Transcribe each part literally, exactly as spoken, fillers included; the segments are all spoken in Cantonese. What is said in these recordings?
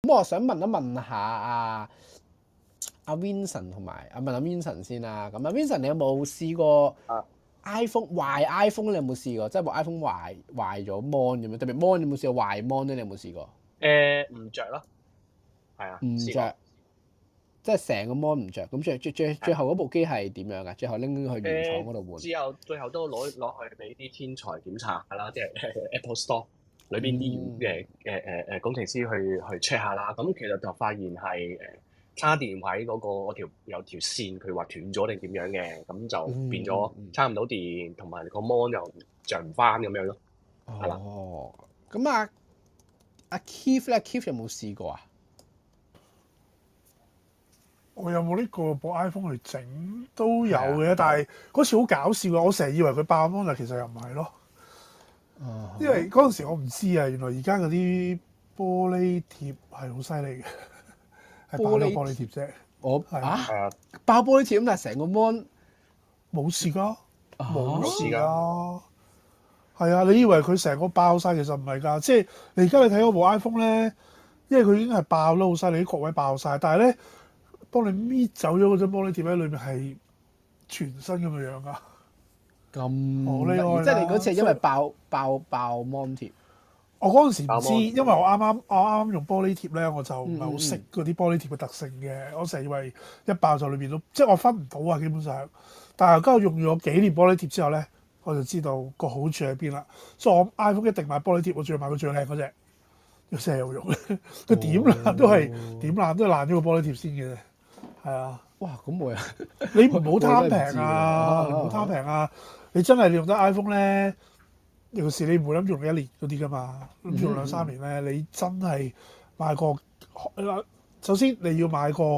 咁我想問一問下阿阿 Vincent 同埋啊問阿 Vincent 先啦。咁啊 Vincent 你有冇試過 iPhone 壞 iPhone？ 你有冇試過？即係部 iPhone 壞壞咗 mon 咁樣，特別 mon 你有冇試過壞 mon 咧？你有冇試過？ 誒唔着咯，係啊， 唔着，即係成個 mon 唔着。咁最最最最後嗰部機係點樣㗎？最後拎去原廠嗰度換。 之後最後都攞攞去俾啲天才檢查下啦，即係 Apple Store 裏邊啲嘅誒誒誒工程師去去 check 下啦。咁其實就發現係誒插電位嗰個嗰條有條線，佢話斷咗定點樣嘅，咁就變咗插唔到電，同埋個 mon 又着唔翻咁樣咯。係啦。 哦，咁啊阿 Keith 咧 ，Keith 有冇試過啊？ 我有冇呢個部 iPhone 去整都有嘅，但係嗰次好搞笑啊！我成日以為佢爆 mon，但其實又唔係咯。 哦、 因為嗰陣時我唔知啊，原來而家嗰啲玻璃貼係好犀利嘅，係爆咗玻璃貼啫。 我係啊，爆玻璃貼咁，但係成個 mon 冇事㗎，冇事㗎。 係啊，你以為佢成個爆晒，其實唔係㗎。即係你而家你睇嗰部 iPhone 咧，因為佢已經係爆得好犀利，啲角位爆晒，但係咧幫你搣走咗嗰張玻璃貼喺裏面係全新咁嘅樣㗎。 咁得意，即係你嗰次係因為爆爆爆 mon 貼。 我嗰陣時唔知，因為我啱啱我啱啱用玻璃貼咧，我就唔係好識嗰啲玻璃貼嘅特性嘅。嗯嗯我成日以為一爆就裏邊都，即係我分唔到啊，基本上。但係而家我用咗幾年玻璃貼之後咧，我就知道個好處喺邊啦。所以我 iPhone 一定買玻璃貼，我仲要買個最靚嗰隻，要成日有用。佢點爛都係點爛都係爛咗個玻璃貼先嘅啫。係啊。 哇！咁我又你唔好貪平啊！你唔好貪平啊！你真係你用得 iPhone 咧，尤其是你唔會諗住用一年嗰啲噶嘛，諗住用兩三年咧，嗯、你真係買個首先你要買個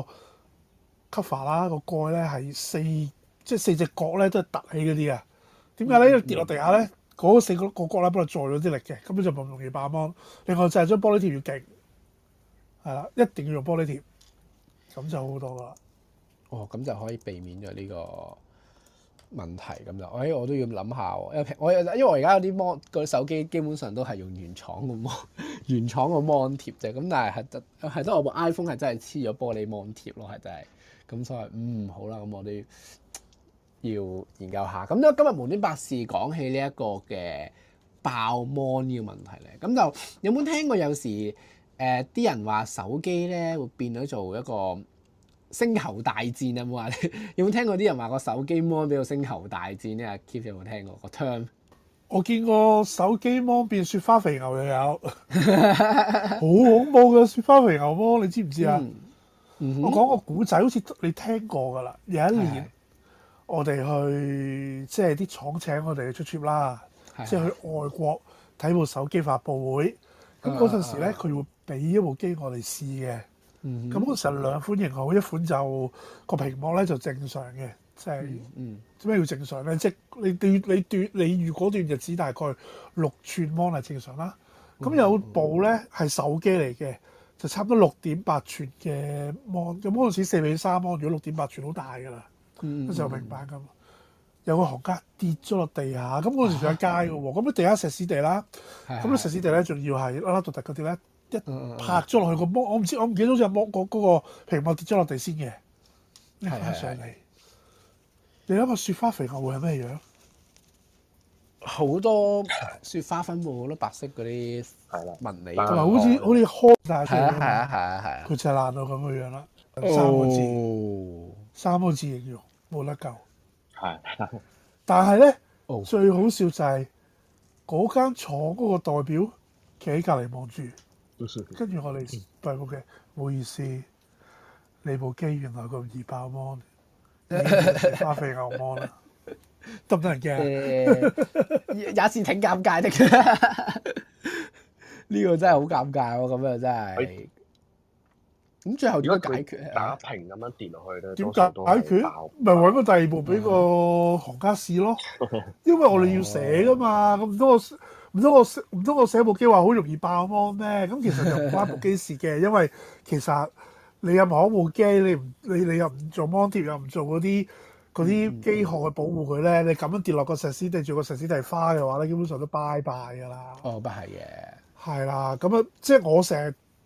cover 啦，個蓋咧係四即係四隻角咧都係凸起嗰啲啊。點解咧？因為跌落地下咧，嗰四個個角咧幫你載咗啲力嘅，根本就唔容易爆 mon。另外就係將玻璃貼要勁，係啦，一定要用玻璃貼，咁就好好多噶啦。 哦，咁就可以避免咗呢個問題咁就，哎，我都要諗下喎。因為我因為我而家嗰啲 mon 嗰啲手機基本上都係用原廠個 mon 原廠個 mon 貼啫。咁但係係得係得我部 iPhone 係真係黐咗玻璃 mon 貼咯，係真係。咁所以嗯好啦，咁我都要研究下。咁因為今日無端百事講起呢一個嘅爆 mon 呢個問題咧，咁就有冇聽過有時誒啲、呃、人話手機咧會變咗做一個星球大戰啊！冇話有冇聽過啲人話個手機 mon 俾個星球大戰咧？阿 Keith 有冇聽過個 term？ 我見過手機 mon 變雪花肥牛又有，好恐怖嘅雪花肥牛 mon，你知唔知啊？嗯嗯、我講個古仔，好似你聽過㗎啦。有一年的我哋去即係啲廠請我哋去出 trip 啦，的即係去外國睇部手機發佈會。咁嗰陣時咧，佢會俾一部機我哋試嘅。咁嗰時候兩款型號，一款就個屏幕咧就正常嘅，即係咩叫正常咧？即係你段你段你預嗰段日子大概六寸 mon 係正常啦。咁、嗯、有部咧係手機嚟嘅，就差唔多六點八寸嘅 mon。咁嗰陣時四比三 mon，如果六點八寸好大㗎啦，嗰時候平板咁。有個行家跌咗落地下，咁嗰陣時仲喺街嘅喎，咁啲、啊、地下石屎地啦，咁啲、啊、石屎地咧仲要係凹凹凸凸嗰啲咧。一拍咗落去個芒，我唔知，我唔記得好似係芒嗰嗰個屏幕跌咗落地先嘅，拎翻上嚟。你諗下雪花肥牛會係咩樣？ 好多雪花分布，好多白色嗰啲紋理， 同埋好似好似開晒出嚟。 係啊係啊係啊係啊！ 佢就係爛到咁嘅樣啦，三個字，哦、三個字形容冇得救。 係。 但係咧， 哦、 最好笑就係嗰間廠嗰個代表企喺隔離望住。跟住我哋對部機，唔好意思，你部機原來咁易爆 mon， 你花肥牛 mon 啦，得唔得人驚？ 也是挺尷尬的，呢個真係好尷尬喎！咁樣真係。咁最後點解解決？ 打平咁樣跌落去咧， 點解解決？咪揾個第二部俾個行家試咯，因為我哋要寫噶嘛，咁唔通我。唔通我唔通我寫部機話好容易爆 mon 咩？咁其實就唔關部機事嘅，因為其實你任何一部機，你唔你你又唔做 mon 貼，又唔做嗰啲嗰啲機殼去保護佢咧，你咁樣跌落個石屎地，住個石屎地花嘅話咧，基本上都拜拜㗎啦。 哦，不係嘅。 係啦，咁啊，即係我成日跌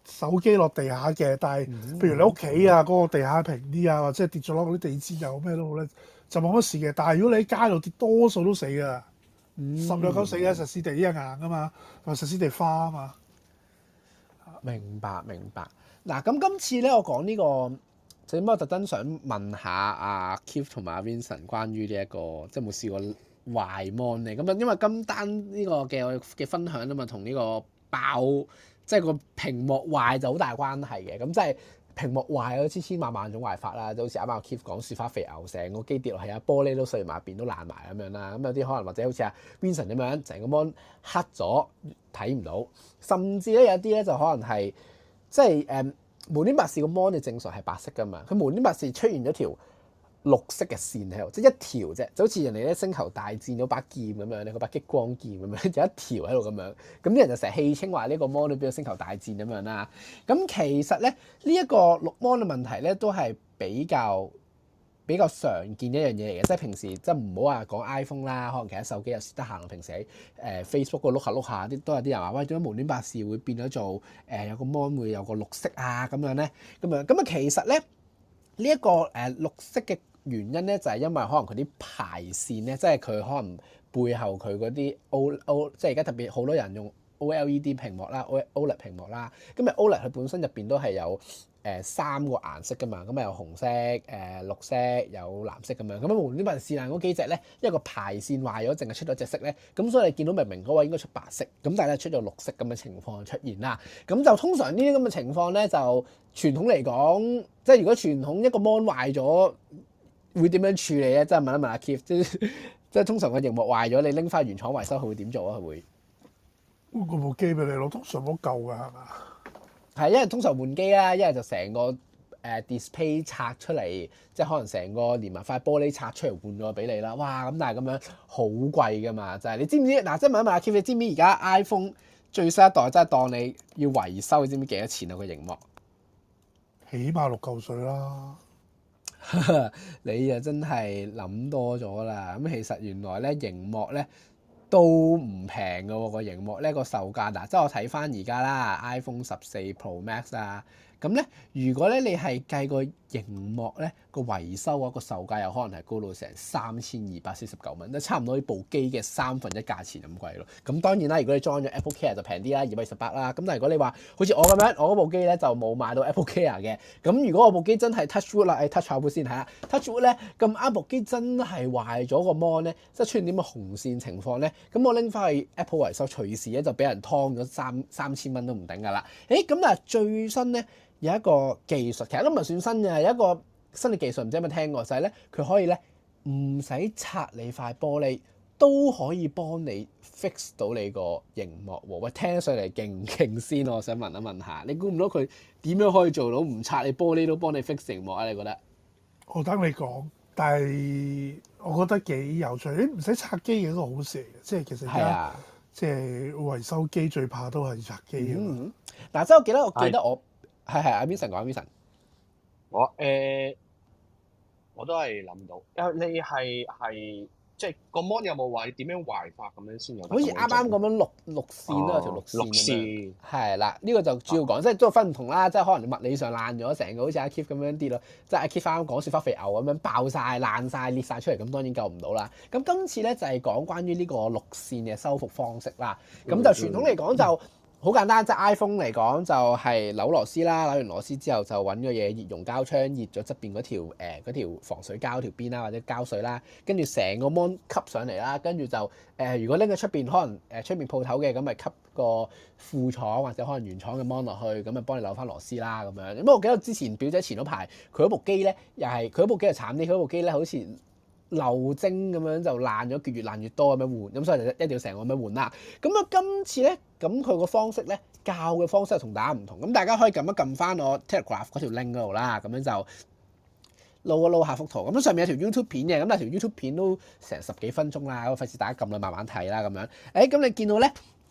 手機落地下嘅，但係譬如你屋企啊嗰個地下平啲啊，或者係跌咗落嗰啲地氈又好咩都好咧，就冇乜事嘅。但係如果你喺街度跌，多數都死㗎， 嗯、 十有九死嘅。石屎地啲係硬㗎嘛，同埋石屎地花啊嘛。 明白明白。嗱咁今次咧，我講呢、這個。就咁，我特登想問下阿 Keith 同埋阿 Vincent 關於呢、這、一個，即係冇試過壞 mon 咧。咁啊，因為今單呢個嘅嘅分享啊嘛，同呢個爆即係個屏幕壞就好大關係嘅。咁即係屏幕壞有千千萬萬種壞法啦，就好似啱啱阿 Keith 講雪花肥牛，成個機跌落去啊，玻璃都碎埋，邊都爛埋咁樣啦。咁有啲可能或者好似阿 Vincent 咁樣，成個 mon 黑咗睇唔到，甚至咧有啲咧就可能係即係誒。嗯無端白事個 mon 你正常係白色噶嘛，佢無端白事出現咗條綠色嘅線喺度，即係一條啫，就好似人哋咧星球大戰嗰把劍咁樣咧，嗰把激光劍咁樣，就一條喺度咁樣。咁啲人就成日戲稱話呢個 mon 變咗星球大戰咁樣啦。咁其實咧呢一個綠 mon 嘅問題咧都係比較比較常見一樣嘢嚟嘅，即係平時即係唔好話講 iPhone 啦，可能其他手機有時得閒，平時喺誒 Facebook 嗰度碌下碌下，啲都有啲人話喂，點解無端白事會變咗做誒、呃、有個 mon 會有個綠色啊咁樣咧？咁樣咁啊，其實咧呢一、這個誒、呃、綠色嘅原因咧，就係、是、因為可能佢啲排線咧，即係佢可能背後佢嗰啲 O O， 即係而家特別好多人用 O L E D 屏幕啦 ，O L E D 屏幕啦，咁啊 O L E D 佢本身入邊都係有。誒、呃、三個顏色㗎嘛，咁啊有紅色、誒、呃、綠色、有藍色咁樣，咁啊無端端試爛嗰幾隻咧，一個排線壞咗，淨係出咗隻色咧，咁所以你見到明明嗰位應該出白色，咁但係咧出咗綠色咁嘅情況出現啦。咁就通常呢啲咁嘅情況咧，就傳統嚟講，即係如果傳統一個 mon 壞咗，會點樣處理咧？即係問一問阿 Keith，即係即係通常個螢幕壞咗，你拎翻原廠維修，佢會點做啊？佢會換個部機俾你攞，通常都夠㗎係嘛？ 係，因為通常換機啦，一係就成個誒 display 拆出嚟，即係可能成個連埋塊玻璃拆出嚟換咗俾你啦。哇！咁但係咁樣好貴㗎嘛，就係、是、你知唔知？嗱，即係問一問阿 Keith，你知唔知而家 iPhone 最新一代真係當你要維修，你知唔知幾多錢啊個螢幕？ 起碼六嚿水啦。 你啊真係諗多咗啦。咁其實原來咧螢幕咧都唔平㗎喎，個螢幕咧個售價嗱，即係我睇翻而家啦 iPhone 十四 Pro Max 啊，咁咧如果咧你係計個螢幕咧個維修啊個售價有可能係高到成三千二百四十九蚊，即差唔多呢部機嘅三分一價錢咁貴咯。咁當然啦，如果你裝咗 Apple Care 就平啲啦，二百二十八啦。咁但係如果你話好似我咁樣，我嗰部機咧就冇買到 Apple Care 嘅。咁如果我部機真係 Touch Wood 啦，誒 Touch 下部先睇下 Touch Wood 咧咁啱部機真係壞咗個 mon 咧，即係出現啲乜紅線情況咧，咁我拎翻去 Apple 維修，隨時咧就俾人劏咗三三千蚊都唔頂㗎啦。誒咁但係最新咧有一個技術，其實都唔係算新嘅，有一個新嘅技術，唔知有冇聽過，就係咧佢可以咧唔使拆你塊玻璃，都可以幫你 fix 到你個螢幕喎。喂，聽上嚟勁唔勁先？我想問一問下，你估唔到佢點樣可以做到唔拆你玻璃都幫你 fix 螢幕啊？你覺得？ 我等你講，但係我覺得幾有趣。你唔使拆機嘅一個好事嚟嘅，即係其實而家、啊、即係維修機最怕都係拆機啊嘛。嗱、 嗯嗯，即係我記得我記得我係係阿 Vincent 講阿 Vincent， 我誒、呃、我都係諗到，因為你係係。即係個 mon 有冇話點樣壞法咁樣先有？ 好似啱啱咁樣綠綠線都有條綠線咁樣。綠線係啦，呢、這個就主要講，哦、即係都分唔同啦。即係可能物理上爛咗，成個好似阿 Keith 咁樣跌咯。即係阿 Keith 啱啱講雪花肥牛咁樣爆晒、爛晒、裂晒出嚟，咁當然救唔到啦。咁今次咧就係、是、講關於呢個綠線嘅修復方式啦。咁就傳統嚟講就。嗯嗯好簡單，即係 iPhone 嚟講就係扭螺絲啦，扭完螺絲之後就揾個嘢熱熔膠槍熱咗側邊嗰條誒、呃、條防水膠條邊啦，或者膠水啦，跟住成個 mon 吸上嚟啦，跟住就誒、呃、如果拎喺出邊可能誒出邊鋪頭嘅咁咪吸個副廠或者可能原廠嘅 mon 落去，咁咪幫你扭翻螺絲啦咁樣。咁我記得之前表姐前嗰排佢嗰部機咧又係佢嗰部機就慘啲，佢嗰部機咧好似漏精咁樣就爛咗，越爛越多咁樣換，咁所以就一定要成個咁樣換啦。咁啊今次咧，咁佢個方式咧教嘅方式同大家唔同，咁大家可以撳一撳翻我 Telegraph 嗰條 link 嗰度啦，咁樣就撈一撈下幅圖。咁上面有條 YouTube 片嘅，咁但係條 YouTube 片都成十幾分鐘啦，咁費事大家撳啦，慢慢睇啦咁樣。誒咁你見到咧，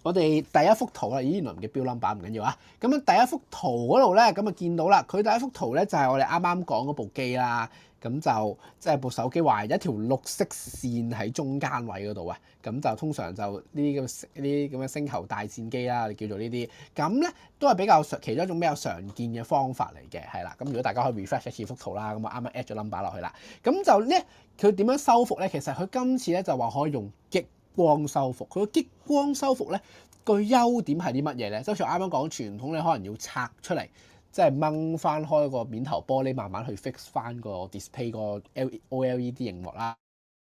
我哋第一幅圖啦，咦原來唔記標 number 唔緊要啊。咁樣第一幅圖嗰度咧，咁啊見到啦，佢第一幅圖咧就係我哋啱啱講嗰部機啦。咁就即係、就是、部手機話一條綠色線喺中間位嗰度啊。咁就通常就呢啲咁呢啲咁嘅星球大戰機啦，叫做呢啲。咁咧都係比較常其中一種比較常見嘅方法嚟嘅，係啦。咁如果大家可以 refresh 一次幅圖啦，咁我啱啱 add 咗 number 落去啦。咁就咧佢點樣修復咧？其實佢今次咧就話可以用激光修復。佢個激光修復咧個優點係啲乜嘢咧？即係好似我啱啱講傳統，你可能要拆出嚟，即係掹翻開個面頭玻璃，慢慢去 fix 翻個 display 個 O L E D 螢幕啦。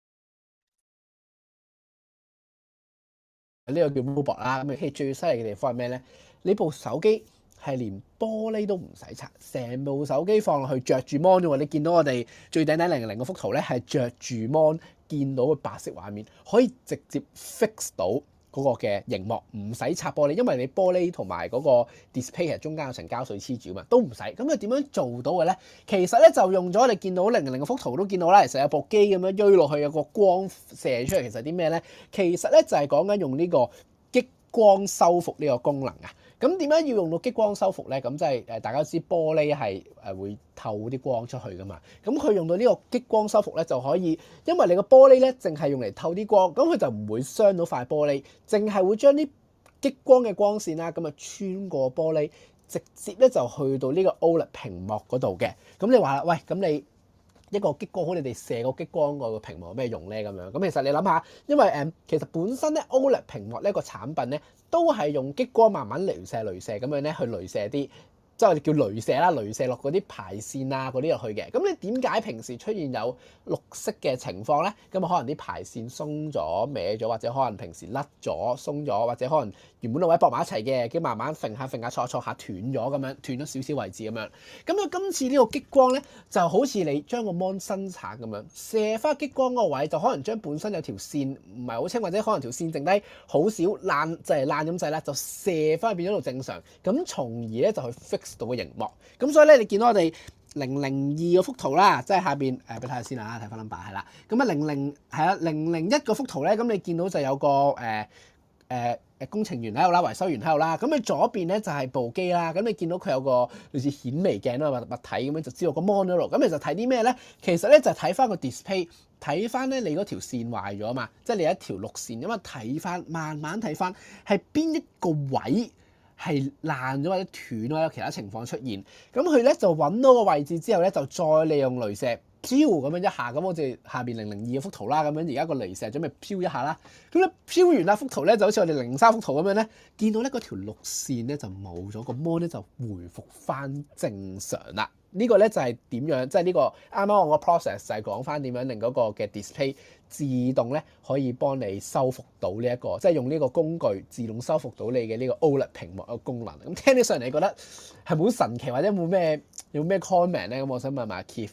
呢個叫 robot 啦。咁其實最犀利嘅地方係咩咧？你部手機係連玻璃都唔使拆，成部手機放落去着住 mon 啫喎。你見到我哋最頂頂零零零嗰幅圖咧，係着住 mon 見到個白色畫面，可以直接 fix 到嗰個嘅螢幕，唔使拆玻璃，因為你玻璃同埋嗰個 display 其實中間有層膠水黐住啊嘛，都唔使。咁佢點樣做到嘅咧？其實咧就用咗你見到零零零嗰幅圖都見到啦，其實有部機咁樣追落去，有個光射出嚟，其實啲咩咧？其實咧就係講緊用呢個激光修復呢個功能啊。咁點解要用到激光修復咧？咁即係誒大家知玻璃係誒會透啲光出去噶嘛。咁佢用到呢個激光修復咧，就可以因為你個玻璃咧淨係用嚟透啲光，咁佢就唔會傷到塊玻璃，淨係會將啲激光嘅光線啦，咁啊穿過玻璃，直接咧就去到呢個 O L E D 屏幕嗰度嘅。咁你話啦，喂，咁你一個激光好，你哋射個激光個屏幕有咩用咧？咁樣咁其實你諗下，因為誒其實本身咧 O L E D 屏幕呢個產品咧，都係用激光慢慢鐳射鐳射咁樣咧去鐳射啲，即係我哋叫鐳射啦，鐳射落嗰啲排線啊嗰啲落去嘅。咁你點解平時出現有綠色嘅情況咧？咁啊可能啲排線鬆咗、歪咗，或者可能平時甩咗、鬆咗，或者可能原本兩位駁埋一齊嘅，跟住慢慢揈下揈下錯錯下斷咗咁樣，斷咗少少位置咁樣。咁佢今次呢個激光咧，就好似你將個 mon 生產咁樣射翻激光嗰個位，就可能將本身有條線唔係好清，或者可能條線剩低好少爛，就係爛咁滯啦，就射翻去變咗到正常，咁從而咧就去 fix 到個螢幕。咁所以咧，你見到我哋零零二嗰幅圖啦，即係下邊誒，俾睇下先啦，睇翻 number 係啦。咁啊零零係啊零零一嗰幅圖咧，咁你見到就有個誒誒誒工程員喺度啦，維修員喺度啦。咁佢左邊咧就係部機啦。咁你見到佢有個類似顯微鏡啊物物體咁樣，就知道個 mon 嗰度。咁其實睇啲咩咧？其實咧就係睇翻個 display，睇翻咧你嗰條線壞咗啊嘛，即係你有一條綠線咁啊，睇翻慢慢睇翻係邊一個位係爛咗或者斷咗，有其他情況出現，咁佢咧就揾到個位置之後咧，就再利用鐳射飄咁樣一下，咁我哋下邊零零二嘅幅圖啦，咁樣而家個鐳射準備飄一下啦，咁咧飄完啦幅圖咧就好似我哋零三幅圖咁樣咧，見到咧嗰條綠線咧就冇咗，個 mon 咧就回復翻正常啦。呢個咧就係點樣？即係呢個啱啱我個 process 就係講翻點樣令嗰個嘅 display 自動咧可以幫你修復到呢一個，即係用呢個工具自動修復到你嘅呢個 O L E D 屏幕嘅功能。咁聽起上嚟，你覺得係咪好神奇，或者冇咩有咩 comment 咧？咁我想問埋 Keith，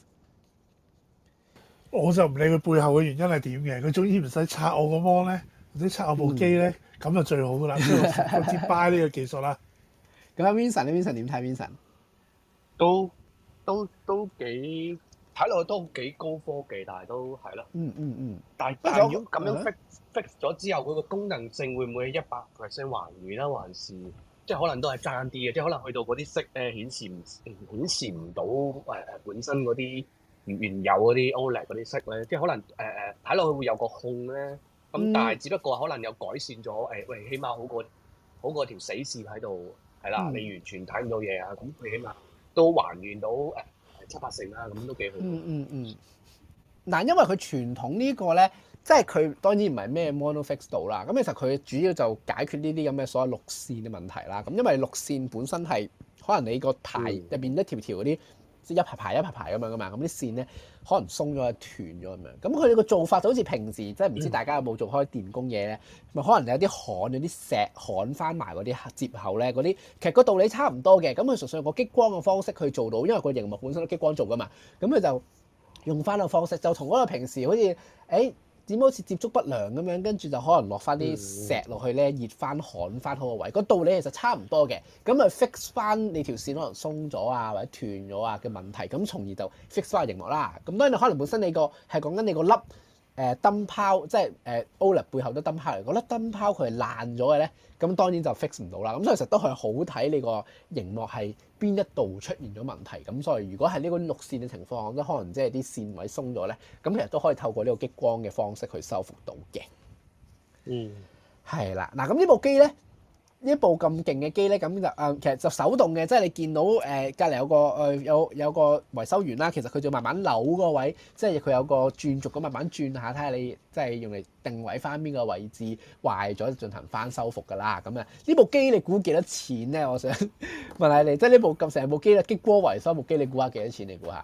我就唔理佢背後嘅原因係點嘅，佢總之唔使拆我個 mon 咧，或者拆我部機咧，咁、嗯、就最好噶啦。所以我接 buy 呢個技術啦。 咁阿 Vincent 咧 ，Vincent 點睇 Vincent？ 都都都幾睇落去都幾高科技，但係都係咯。 嗯嗯嗯。 但係但係如果咁樣 fix fix 咗之後，佢個功能性會唔會一百 percent 還原啦？還是即係可能都係爭啲嘅，即係可能去到嗰啲色咧顯示唔顯示唔到誒誒本身嗰啲原有嗰啲 O L E D 嗰啲色咧，即係可能誒誒睇落去會有個控咧。咁但係只不過可能有改善咗誒，喂，起碼好過好過條死線喺度係啦，你完全睇唔到嘢啊！咁佢起碼都還原到誒七八成啦，咁都幾好。 嗯嗯嗯。嗱，因為佢傳統呢個咧，即係佢當然唔係咩 mono fix 到啦。咁其實佢主要就解決呢啲咁嘅所謂綠線嘅問題啦。咁因為綠線本身係可能你個排入邊一條條嗰啲，即係一排排一排排咁樣噶嘛。咁啲線咧可能鬆咗、斷咗咁樣。咁佢哋個做法就好似平時即係唔知大家有冇做開電工嘢咧，咪、嗯、可能有啲焊有啲石焊翻埋嗰啲接口咧，嗰啲其實個道理差唔多嘅。咁佢純粹用個激光嘅方式去做到，因為個熒幕本身都激光做噶嘛。咁佢就用翻個方式，就同嗰個平時好似誒點好似接觸不良咁樣，跟住就可能落翻啲石落去咧，熱翻焊翻好個位。個道理其實差唔多嘅，咁咪 fix 翻你條線可能鬆咗啊，或者斷咗啊嘅問題，咁從而就 fix 翻個熒幕啦。咁當然可能本身你個係講緊你個粒誒誒燈泡，即係誒 O L E D 背後都燈泡嚟，嗰粒燈泡佢係爛咗嘅咧，咁當然就 fix 唔到啦。咁所以其實都係好睇你個熒幕係邊一度出現咗問題。咁所以如果係呢個綠線嘅情況，即可能即係啲線位鬆咗咧，咁其實都可以透過呢個激光嘅方式去修復到嘅。 嗯， 係啦，嗱咁呢部機咧。呢一部咁勁嘅機咧，咁就誒、呃、其實就手動嘅，即係你見到誒隔離有個誒、呃、有有個維修員啦，其實佢就慢慢扭個位，即係佢有個轉軸咁慢慢轉下，睇下你即係用嚟定位翻邊個位置壞咗進行翻修復㗎啦。咁啊，呢部機你估幾多錢咧？我想問下你，即係呢部咁成部機咧，激光維修部機，你估下幾多錢？你估下？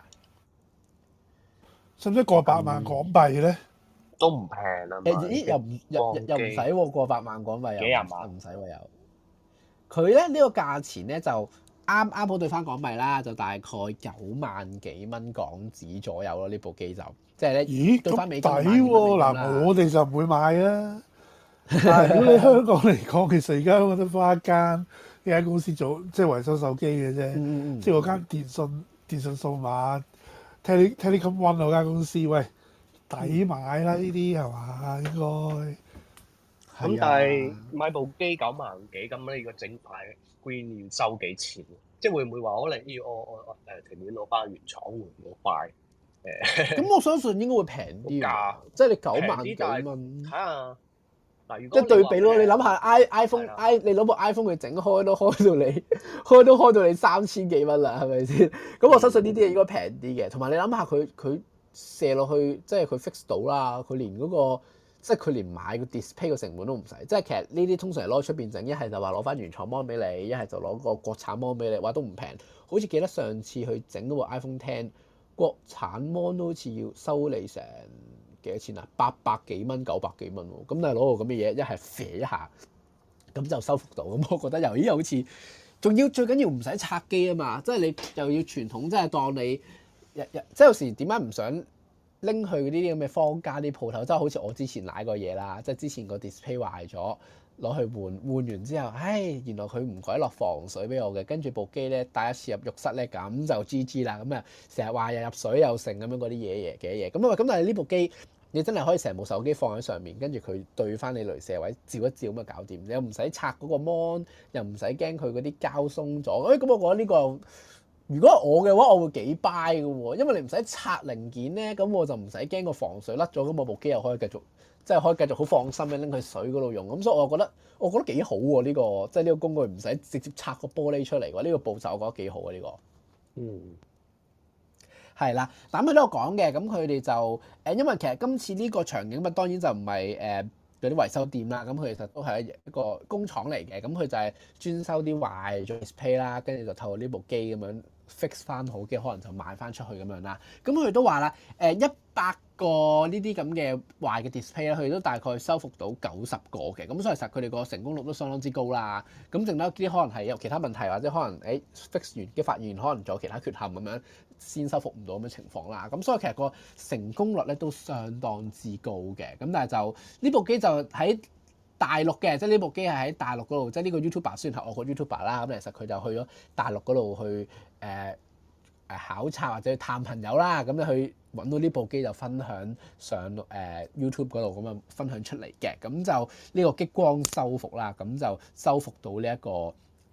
使唔使過百萬港幣咧？ 都唔平啊！ 咦？又唔又又唔使喎，過百萬港幣又幾廿萬唔使喎又。佢咧呢、呢個價錢咧就啱啱好對翻港幣啦，就大概九萬幾蚊港紙左右咯。呢部機就即係咧， 咦對翻美金抵喎！嗱，我哋就唔會買啊。但係如果你香港嚟講，其實而家我得翻一間呢間公司做即係維修手機嘅啫， 嗯嗯、 即係嗰間電信電信數碼 Tele Telecom One 嗰間公司，喂，抵買啦！呢啲係嘛應該。 咁、嗯、但係買部機九萬幾，咁你個整塊 screen 要收幾錢？即係會唔會話可能要我我我誒情願攞翻原廠換個塊誒？ 咁我相信應該會平啲㗎，即係你九萬幾蚊。 睇下嗱，如果即係對比咯，你諗下 i iPhone i 你攞部 iPhone 去整開都開到你開都開到你三千幾蚊啦，係咪先？咁我相信呢啲嘢應該平啲嘅，同埋你諗下佢佢射落去，即係佢 fix 到啦，佢連嗰個。即係佢連買個 display 個成本都唔使，即係其實呢啲通常係攞出邊整，一係就話攞翻原廠 mon 俾你，一係就攞個國產 mon 俾你，話都唔平。好似記得上次去整嗰部 iPhone X 國產 mon 都好似要收你成幾多錢啊？八百幾蚊、九百幾蚊喎。咁但係攞個咁嘅嘢，一係啡一下，咁就修復到。咁我覺得又咦好似，仲要最緊要唔使拆機啊嘛！即係你又要傳統，即係當你日日即係有時點解唔想？拎去呢啲咁嘅坊間啲鋪頭，即係好似我之前買過嘢啦，即係之前個 display 壞咗，攞去換換完之後，唉，原來佢唔鬼落防水俾我嘅，跟住部機咧帶一次入浴室咧，咁就 G G 啦，咁啊成日話又入水又剩咁樣嗰啲嘢嘢嘅嘢，咁啊咁但係呢部機你真係可以成部手機放喺上面，跟住佢對翻你雷射位照一照咁就搞掂，你又唔使拆嗰個 mon，又唔使驚佢嗰啲膠鬆咗，誒咁我覺得呢個。如果我嘅話，我會幾 buy 嘅喎，因為你唔使拆零件咧，咁我就唔使驚個防水甩咗，咁我部機又可以繼續，即係可以繼續好放心嘅拎去水嗰度用，咁所以我覺得我覺得幾好喎呢個，即係呢個工具唔使直接拆個玻璃出嚟喎，呢個步驟我覺得幾好啊呢個。嗯，係啦，咁佢都有講嘅，咁佢哋就誒，因為其實今次呢個場景咪當然就唔係誒嗰啲維修店啦，咁佢其實都係一個工廠嚟嘅，咁佢就係專收啲壞咗 display 啦，跟住就透過呢部機咁樣。fix 翻好嘅，可能就賣翻出去咁樣啦。咁佢都話啦，誒一百個呢啲咁嘅壞嘅 display 咧，佢哋都大概修復到九十個嘅。咁所以其實佢哋個成功率都相當之高啦。咁剩低啲可能係有其他問題，或者可能誒 fix 完嘅發現可能仲有其他缺陷咁樣，先修復唔到咁嘅情況啦。咁所以其實個成功率咧都相當之高嘅。咁但係就呢部機就喺大陸嘅，即係呢部機係喺大陸嗰度，即係呢個 YouTuber 雖然係我個 YouTuber 啦，咁其實佢就去咗大陸嗰度去誒誒、呃、考察或者去探朋友啦，咁你去揾到呢部機就分享上誒、呃、YouTube 嗰度咁樣分享出嚟嘅，咁就呢個激光修復啦，咁就修復到呢一個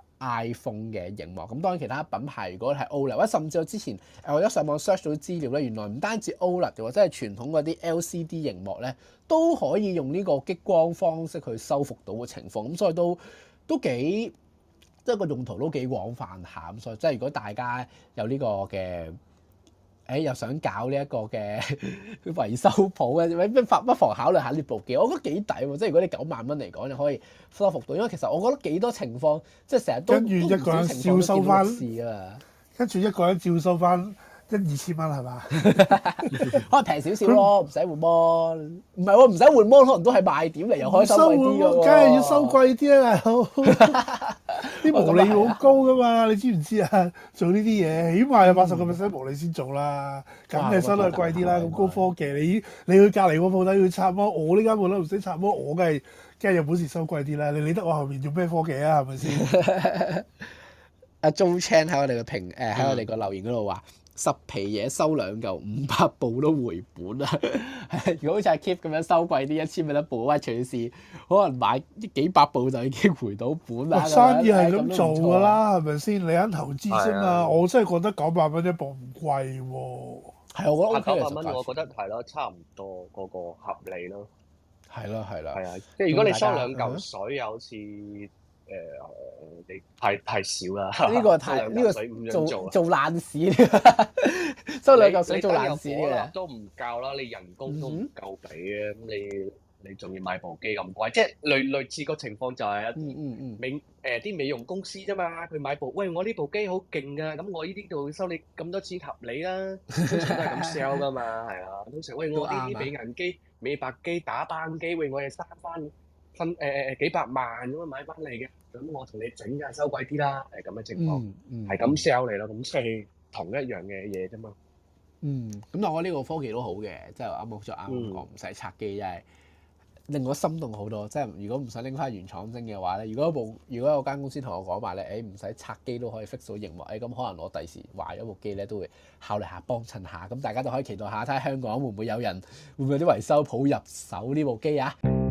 iPhone 嘅熒幕。咁當然其他品牌如果係 O L E D 或者甚至我之前誒我而家上網 search 到啲資料咧，原來唔單止 O L E D 嘅喎，即係傳統嗰啲 L C D 熒幕咧都可以用呢個激光方式去修復到嘅情況。咁所以都都幾即係個用途都幾廣泛下。咁所以即係如果大家有呢個嘅誒、欸、又想搞呢一個嘅維修鋪嘅，不妨不妨考慮下呢部機，我覺得幾抵喎！即係如果你九萬蚊嚟講，你可以修復到，因為其實我覺得幾多情況即係成日都跟住一個人照收翻， 啊， 跟住一個人照收翻一二千蚊係嘛？ 可能平少少咯，唔使換摩，唔係喎，唔使換摩，可能都係賣點嚟，又可以收貴啲嘅喎。 梗係要收貴啲啦，大佬！啲毛利好高噶嘛，你知唔知啊？做呢啲嘢，起碼有八十個 percent 毛利先做啦，梗係收得貴啲啦。咁高科技，你你去隔離個鋪頭要插摩，我呢間鋪頭唔使插摩，我梗係梗係有本事收貴啲啦。你理得我後面用咩科技啊？係咪先？ 阿 Joe Chan 喺我哋嘅評誒喺我哋個留言嗰度話十皮嘢收兩嚿，五百部都回本啊！如果好似阿 Keep 咁樣收貴啲，一千蚊一部，喂，隨時可能買幾百部就已經回到本啦。 生意係咁咁做㗎啦，係咪先？你肯投資啫嘛。 係啊我真係覺得九百蚊一部唔貴喎。 係，我覺得 OK 九百蚊， 嘅我覺得係咯，差唔多嗰個合理咯。 係咯係啦。 係啊，即係如果你收咁大家兩嚿水，又好似誒你太太少啦。 呢個收太呢兩嚿水唔想個做做啊做爛事呢個，收兩嚿水你做爛事你燈油火呢蠟都唔夠啦，你人工都唔嗯夠俾嘅，咁你你仲要買部機咁貴，即係類類似個情況就係個。嗯嗯嗯。 美誒啲美容公司啫嘛，佢買部喂我呢部機好勁㗎，咁我呢啲度收你咁多錢合理啦，通常都係咁 sell 㗎嘛，係啊，通常喂我呢啲美顏機、美白機、打斑機，喂我係三番分誒誒誒幾百萬咁樣買翻嚟嘅，咁我同你整㗎收貴啲啦，係咁嘅情況， 嗯嗯。 係咁 sell 你咯，咁即係同一樣嘅嘢啫嘛。 嗯，咁但我覺得呢個科技都好嘅，即係啱啱就啱啱講，唔使拆機，真係令我心動好多。即係如果唔想拎翻原廠精嘅話咧，如果一部如果有間公司同我講話咧，誒唔使拆機都可以 fix 到熒幕，誒咁可能我第時壞咗部機咧都會考慮下幫襯下，咁大家都可以期待下睇下香港會唔會有人會唔會有啲維修鋪入手呢部機啊？